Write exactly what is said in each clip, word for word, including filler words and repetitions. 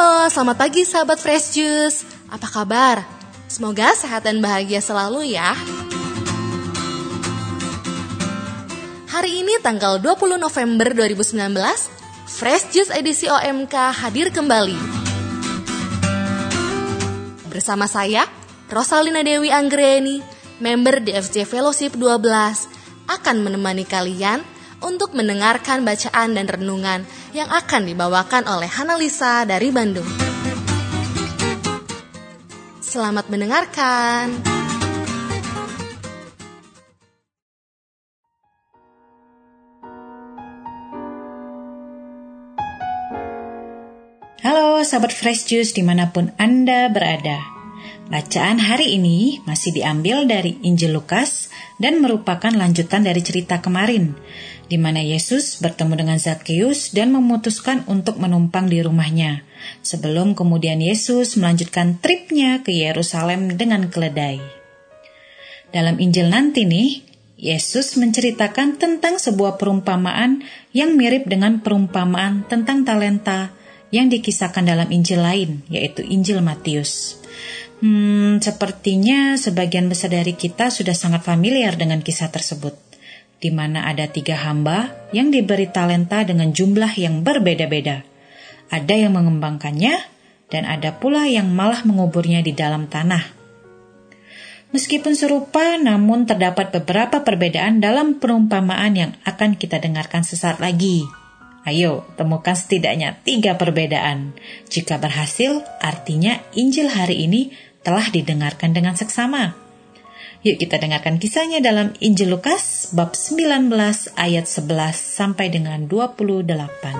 Halo, selamat pagi sahabat Fresh Juice. Apa kabar? Semoga sehat dan bahagia selalu ya. Hari ini tanggal dua puluh November dua ribu sembilan belas, Fresh Juice edisi O M K hadir kembali. Bersama saya, Rosalina Dewi Anggreni, member D F J Fellowship dua belas, akan menemani kalian untuk mendengarkan bacaan dan renungan yang akan dibawakan oleh Hanalisa dari Bandung. Selamat mendengarkan. Halo sahabat Fresh Juice dimanapun Anda berada. Bacaan hari ini masih diambil dari Injil Lukas dan merupakan lanjutan dari cerita kemarin, di mana Yesus bertemu dengan Zakheus dan memutuskan untuk menumpang di rumahnya, sebelum kemudian Yesus melanjutkan tripnya ke Yerusalem dengan keledai. Dalam Injil nanti nih, Yesus menceritakan tentang sebuah perumpamaan yang mirip dengan perumpamaan tentang talenta yang dikisahkan dalam Injil lain, yaitu Injil Matius. Hmm, sepertinya sebagian besar dari kita sudah sangat familiar dengan kisah tersebut, di mana ada tiga hamba yang diberi talenta dengan jumlah yang berbeda-beda. Ada yang mengembangkannya, dan ada pula yang malah menguburnya di dalam tanah. Meskipun serupa, namun terdapat beberapa perbedaan dalam perumpamaan yang akan kita dengarkan sesaat lagi. Ayo, temukan setidaknya tiga perbedaan. Jika berhasil, artinya Injil hari ini telah didengarkan dengan seksama. Yuk kita dengarkan kisahnya dalam Injil Lukas bab sembilan belas ayat sebelas sampai dengan dua puluh delapan.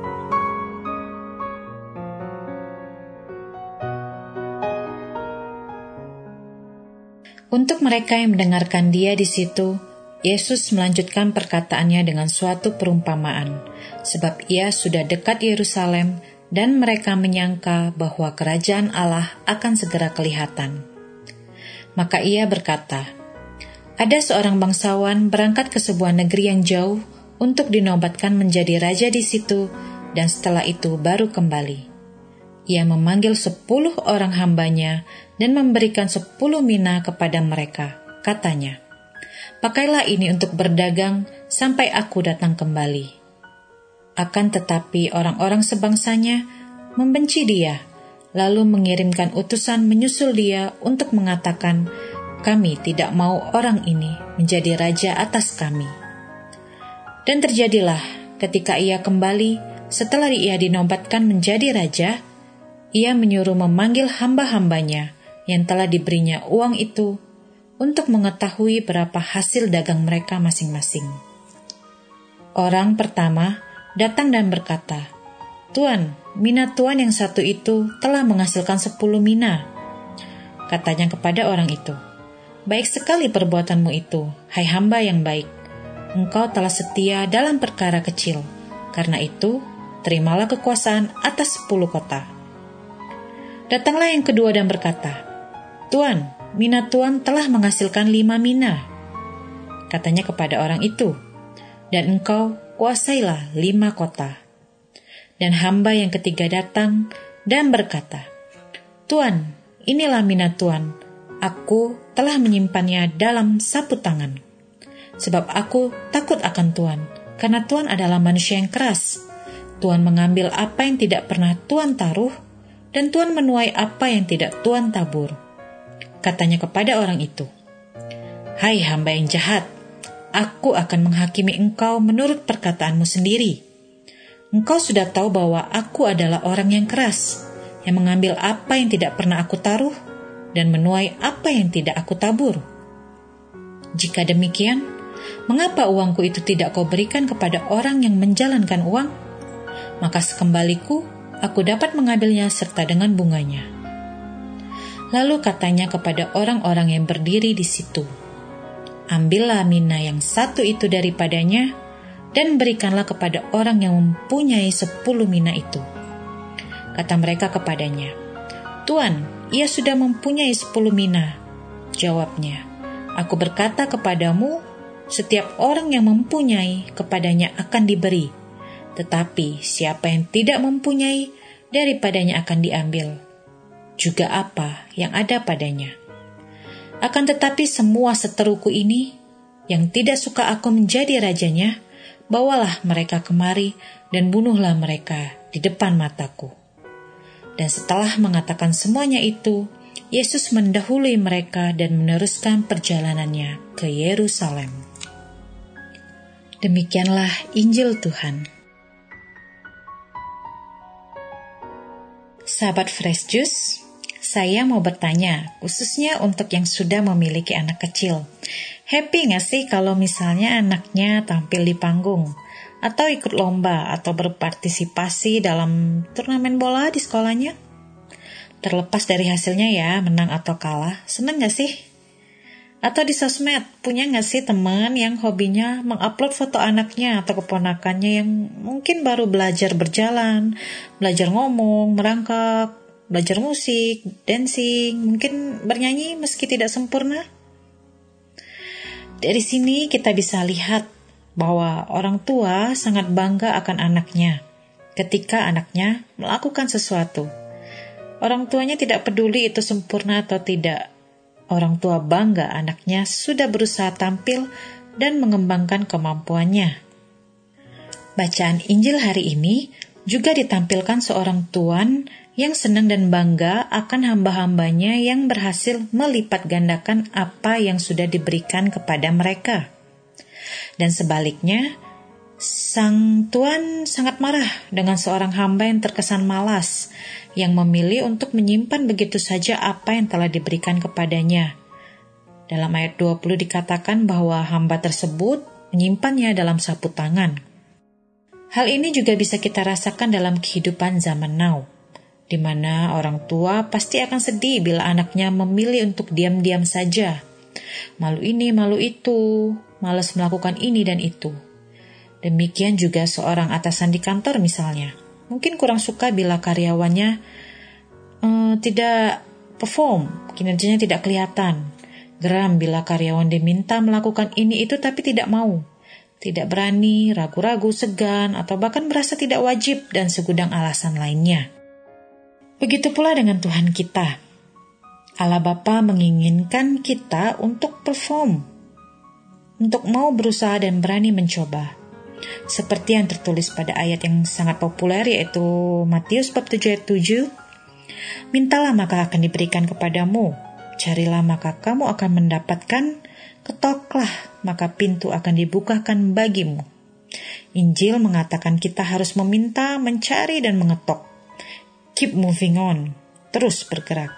Untuk mereka yang mendengarkan dia di situ, Yesus melanjutkan perkataannya dengan suatu perumpamaan, sebab ia sudah dekat Yerusalem dan mereka menyangka bahwa kerajaan Allah akan segera kelihatan. Maka ia berkata, ada seorang bangsawan berangkat ke sebuah negeri yang jauh untuk dinobatkan menjadi raja di situ, dan setelah itu baru kembali. Ia memanggil sepuluh orang hambanya dan memberikan sepuluh mina kepada mereka. Katanya, pakailah ini untuk berdagang sampai aku datang kembali. Akan tetapi orang-orang sebangsanya membenci dia, lalu mengirimkan utusan menyusul dia untuk mengatakan, kami tidak mau orang ini menjadi raja atas kami. Dan terjadilah ketika ia kembali, setelah ia dinobatkan menjadi raja, ia menyuruh memanggil hamba-hambanya yang telah diberinya uang itu untuk mengetahui berapa hasil dagang mereka masing-masing. Orang pertama datang dan berkata, Tuan, mina Tuan yang satu itu telah menghasilkan sepuluh mina. Katanya kepada orang itu, baik sekali perbuatanmu itu, hai hamba yang baik. Engkau telah setia dalam perkara kecil, karena itu terimalah kekuasaan atas sepuluh kota. Datanglah yang kedua dan berkata, Tuan, mina Tuan telah menghasilkan lima mina. Katanya kepada orang itu, dan engkau kuasailah lima kota. Dan hamba yang ketiga datang dan berkata, Tuan, inilah mina Tuan, aku telah menyimpannya dalam sapu tangan. Sebab aku takut akan Tuan, karena Tuan adalah manusia yang keras. Tuan mengambil apa yang tidak pernah Tuan taruh, dan Tuan menuai apa yang tidak Tuan tabur. Katanya kepada orang itu, hai hamba yang jahat, aku akan menghakimi engkau menurut perkataanmu sendiri. Engkau sudah tahu bahwa aku adalah orang yang keras, yang mengambil apa yang tidak pernah aku taruh, dan menuai apa yang tidak aku tabur. Jika demikian, mengapa uangku itu tidak kau berikan kepada orang yang menjalankan uang? Maka sekembaliku, aku dapat mengambilnya serta dengan bunganya. Lalu katanya kepada orang-orang yang berdiri di situ, ambillah mina yang satu itu daripadanya, dan berikanlah kepada orang yang mempunyai sepuluh mina itu. Kata mereka kepadanya, Tuan, ia sudah mempunyai sepuluh mina. Jawabnya, aku berkata kepadamu, setiap orang yang mempunyai, kepadanya akan diberi. Tetapi siapa yang tidak mempunyai, daripadanya akan diambil, juga apa yang ada padanya. Akan tetapi semua seteruku ini, yang tidak suka aku menjadi rajanya, bawalah mereka kemari dan bunuhlah mereka di depan mataku. Dan setelah mengatakan semuanya itu, Yesus mendahului mereka dan meneruskan perjalanannya ke Yerusalem. Demikianlah Injil Tuhan. Sahabat Fresh Juice, saya mau bertanya, khususnya untuk yang sudah memiliki anak kecil. Happy gak sih kalau misalnya anaknya tampil di panggung, atau ikut lomba, atau berpartisipasi dalam turnamen bola di sekolahnya? Terlepas dari hasilnya ya, menang atau kalah, seneng gak sih? Atau di sosmed, punya gak sih teman yang hobinya mengupload foto anaknya atau keponakannya yang mungkin baru belajar berjalan, belajar ngomong, merangkak, belajar musik, dancing, mungkin bernyanyi meski tidak sempurna? Dari sini kita bisa lihat bahwa orang tua sangat bangga akan anaknya ketika anaknya melakukan sesuatu. Orang tuanya tidak peduli itu sempurna atau tidak. Orang tua bangga anaknya sudah berusaha tampil dan mengembangkan kemampuannya. Bacaan Injil hari ini juga ditampilkan seorang tuan yang senang dan bangga akan hamba-hambanya yang berhasil melipat gandakan apa yang sudah diberikan kepada mereka. Dan sebaliknya, sang tuan sangat marah dengan seorang hamba yang terkesan malas, yang memilih untuk menyimpan begitu saja apa yang telah diberikan kepadanya. Dalam ayat dua puluh dikatakan bahwa hamba tersebut menyimpannya dalam sapu tangan. Hal ini juga bisa kita rasakan dalam kehidupan zaman now, di mana orang tua pasti akan sedih bila anaknya memilih untuk diam-diam saja. Malu ini, malu itu, malas melakukan ini dan itu. Demikian juga seorang atasan di kantor misalnya. Mungkin kurang suka bila karyawannya uh, tidak perform, kinerjanya tidak kelihatan. Geram bila karyawan diminta melakukan ini itu tapi tidak mau. Tidak berani, ragu-ragu, segan, atau bahkan merasa tidak wajib dan segudang alasan lainnya. Begitu pula dengan Tuhan kita. Allah Bapa menginginkan kita untuk perform, untuk mau berusaha dan berani mencoba. Seperti yang tertulis pada ayat yang sangat populer yaitu Matius bab tujuh ayat tujuh. Mintalah maka akan diberikan kepadamu, carilah maka kamu akan mendapatkan, ketoklah maka pintu akan dibukakan bagimu. Injil mengatakan kita harus meminta, mencari dan mengetok. Keep moving on, terus bergerak.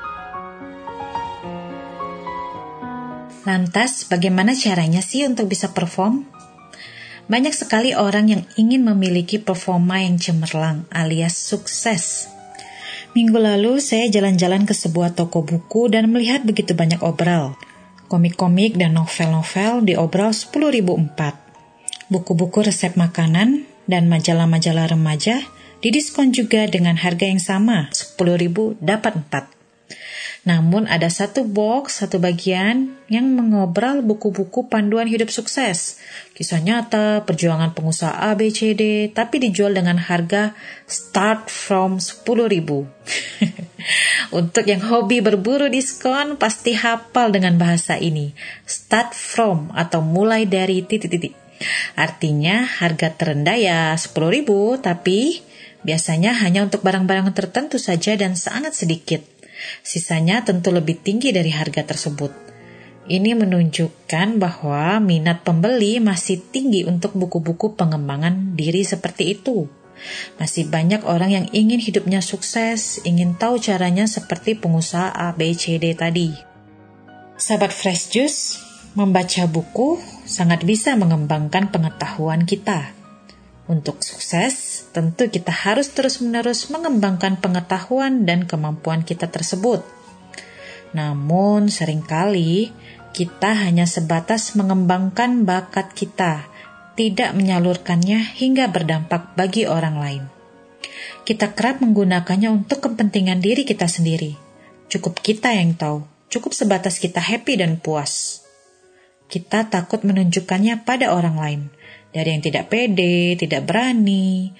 Lantas, bagaimana caranya sih untuk bisa perform? Banyak sekali orang yang ingin memiliki performa yang cemerlang alias sukses. Minggu lalu saya jalan-jalan ke sebuah toko buku dan melihat begitu banyak obral. Komik-komik dan novel-novel diobral sepuluh ribu empat. Buku-buku resep makanan dan majalah-majalah remaja didiskon juga dengan harga yang sama, sepuluh ribu dapat empat. Namun ada satu box, satu bagian yang mengobral buku-buku panduan hidup sukses. Kisah nyata, perjuangan pengusaha A, B, C, D, tapi dijual dengan harga start from sepuluh ribu. Untuk yang hobi berburu diskon, pasti hafal dengan bahasa ini. Start from atau mulai dari titik-titik. Artinya harga terendah ya sepuluh ribu, tapi biasanya hanya untuk barang-barang tertentu saja dan sangat sedikit. Sisanya tentu lebih tinggi dari harga tersebut. Ini menunjukkan bahwa minat pembeli masih tinggi untuk buku-buku pengembangan diri seperti itu. Masih banyak orang yang ingin hidupnya sukses, ingin tahu caranya seperti pengusaha A, B, C, D tadi. Sahabat Fresh Juice, membaca buku sangat bisa mengembangkan pengetahuan kita. Untuk sukses, tentu kita harus terus-menerus mengembangkan pengetahuan dan kemampuan kita tersebut. Namun, seringkali kita hanya sebatas mengembangkan bakat kita, tidak menyalurkannya hingga berdampak bagi orang lain. Kita kerap menggunakannya untuk kepentingan diri kita sendiri. Cukup kita yang tahu, cukup sebatas kita happy dan puas. Kita takut menunjukkannya pada orang lain. Dari yang tidak pede, tidak berani,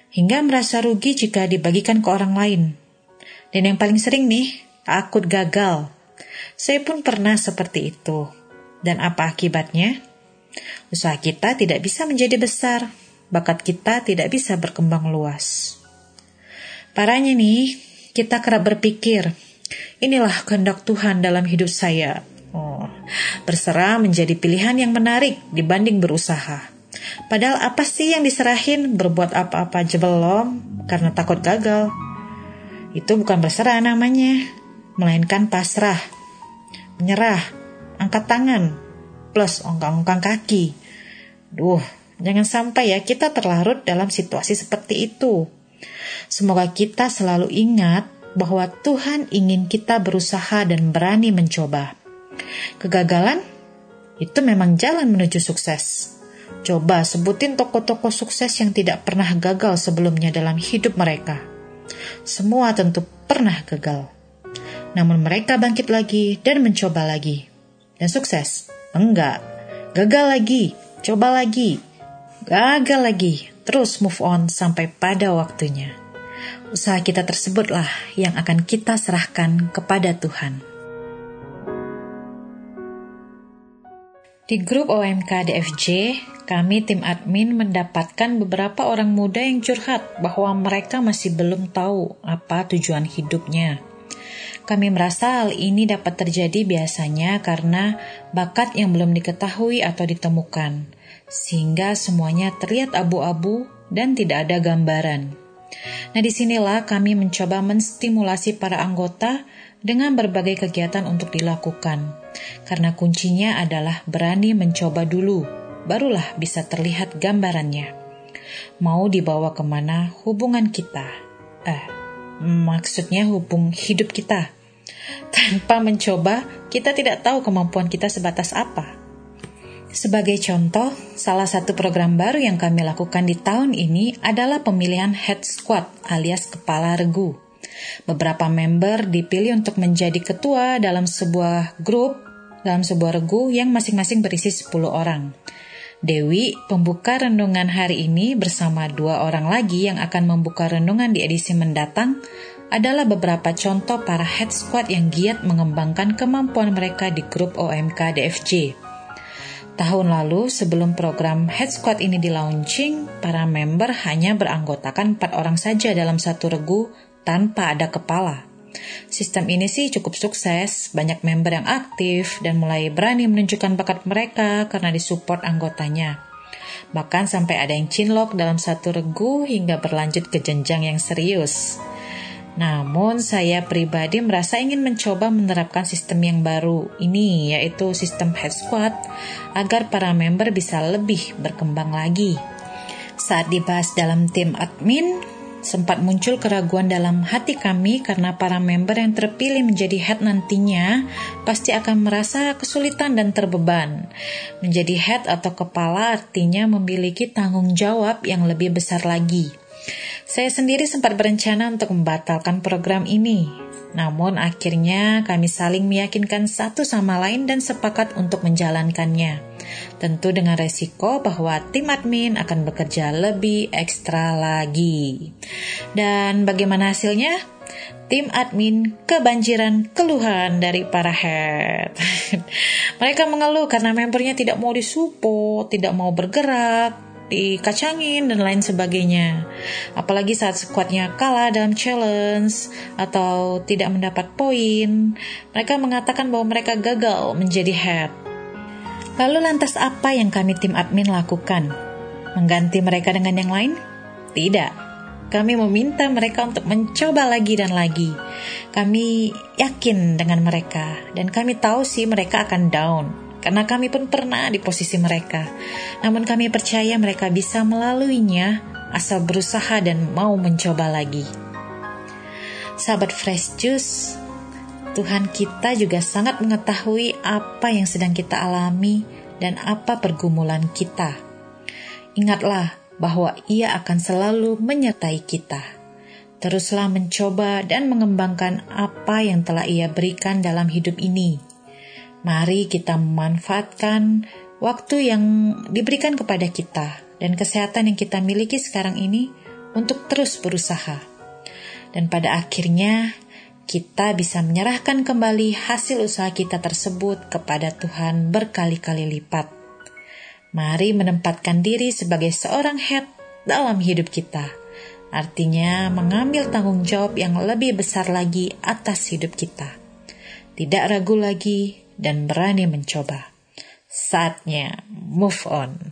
hingga merasa rugi jika dibagikan ke orang lain. Dan yang paling sering nih, takut gagal. Saya pun pernah seperti itu. Dan apa akibatnya? Usaha kita tidak bisa menjadi besar, bakat kita tidak bisa berkembang luas. Parahnya nih, kita kerap berpikir, inilah kehendak Tuhan dalam hidup saya. Oh, berserah menjadi pilihan yang menarik dibanding berusaha. Padahal apa sih yang diserahin? Berbuat apa-apa aja belum karena takut gagal. Itu bukan berserah namanya, melainkan pasrah, menyerah, angkat tangan, plus ongkang-ongkang kaki. Duh, jangan sampai ya kita terlarut dalam situasi seperti itu. Semoga kita selalu ingat bahwa Tuhan ingin kita berusaha dan berani mencoba. Kegagalan itu memang jalan menuju sukses. Coba sebutin tokoh-tokoh sukses yang tidak pernah gagal sebelumnya dalam hidup mereka. Semua tentu pernah gagal. Namun mereka bangkit lagi dan mencoba lagi. Dan sukses? Enggak. Gagal lagi, coba lagi, gagal lagi, terus move on sampai pada waktunya. Usaha kita tersebutlah yang akan kita serahkan kepada Tuhan. Di grup O M K D F J, kami tim admin mendapatkan beberapa orang muda yang curhat bahwa mereka masih belum tahu apa tujuan hidupnya. Kami merasa hal ini dapat terjadi biasanya karena bakat yang belum diketahui atau ditemukan, sehingga semuanya terlihat abu-abu dan tidak ada gambaran. Nah, disinilah kami mencoba menstimulasi para anggota dengan berbagai kegiatan untuk dilakukan. Karena kuncinya adalah berani mencoba dulu, barulah bisa terlihat gambarannya. Mau dibawa kemana hubungan kita? Eh, maksudnya hubung hidup kita. Tanpa mencoba, kita tidak tahu kemampuan kita sebatas apa. Sebagai contoh, salah satu program baru yang kami lakukan di tahun ini adalah pemilihan head squad alias kepala regu. Beberapa member dipilih untuk menjadi ketua dalam sebuah grup, dalam sebuah regu yang masing-masing berisi sepuluh orang. Dewi, pembuka renungan hari ini bersama dua orang lagi yang akan membuka renungan di edisi mendatang, adalah beberapa contoh para head squad yang giat mengembangkan kemampuan mereka di grup O M K D F J. Tahun lalu, sebelum program Head Squad ini di-launching, para member hanya beranggotakan empat orang saja dalam satu regu tanpa ada kepala. Sistem ini sih cukup sukses, banyak member yang aktif dan mulai berani menunjukkan bakat mereka karena disupport anggotanya. Bahkan sampai ada yang cinlok dalam satu regu hingga berlanjut ke jenjang yang serius. Namun saya pribadi merasa ingin mencoba menerapkan sistem yang baru ini, yaitu sistem head squad, agar para member bisa lebih berkembang lagi. Saat dibahas dalam tim admin, sempat muncul keraguan dalam hati kami karena para member yang terpilih menjadi head nantinya pasti akan merasa kesulitan dan terbeban. Menjadi head atau kepala artinya memiliki tanggung jawab yang lebih besar lagi. Saya sendiri sempat berencana untuk membatalkan program ini. Namun akhirnya kami saling meyakinkan satu sama lain dan sepakat untuk menjalankannya. Tentu dengan resiko bahwa tim admin akan bekerja lebih ekstra lagi. Dan bagaimana hasilnya? Tim admin kebanjiran keluhan dari para head. Mereka mengeluh karena membernya tidak mau disupport, tidak mau bergerak, dikacangin dan lain sebagainya. Apalagi saat skuadnya kalah dalam challenge atau tidak mendapat poin, mereka mengatakan bahwa mereka gagal menjadi head. Lalu lantas apa yang kami tim admin lakukan? Mengganti mereka dengan yang lain? Tidak. Kami meminta mereka untuk mencoba lagi dan lagi. Kami yakin dengan mereka dan kami tahu sih mereka akan down. Karena kami pun pernah di posisi mereka. Namun kami percaya mereka bisa melaluinya asal berusaha dan mau mencoba lagi. Sahabat Fresh Juice, Tuhan kita juga sangat mengetahui apa yang sedang kita alami dan apa pergumulan kita. Ingatlah bahwa Ia akan selalu menyertai kita. Teruslah mencoba dan mengembangkan apa yang telah Ia berikan dalam hidup ini. Mari kita memanfaatkan waktu yang diberikan kepada kita dan kesehatan yang kita miliki sekarang ini untuk terus berusaha. Dan pada akhirnya, kita bisa menyerahkan kembali hasil usaha kita tersebut kepada Tuhan berkali-kali lipat. Mari menempatkan diri sebagai seorang head dalam hidup kita. Artinya mengambil tanggung jawab yang lebih besar lagi atas hidup kita. Tidak ragu lagi dan berani mencoba. Saatnya move on.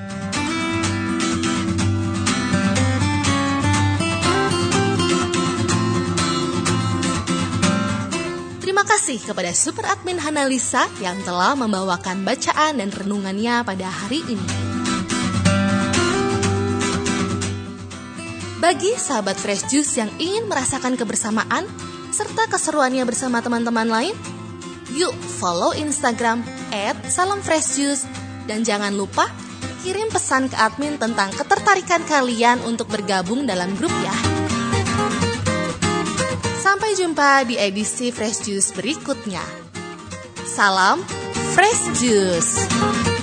Terima kasih kepada Super Admin Hanalisa yang telah membawakan bacaan dan renungannya pada hari ini. Bagi sahabat Fresh Juice yang ingin merasakan kebersamaan serta keseruannya bersama teman-teman lain, yuk follow Instagram et salam fresh juice dan jangan lupa kirim pesan ke admin tentang ketertarikan kalian untuk bergabung dalam grup ya. Sampai jumpa di edisi Fresh Juice berikutnya. Salam Fresh Juice.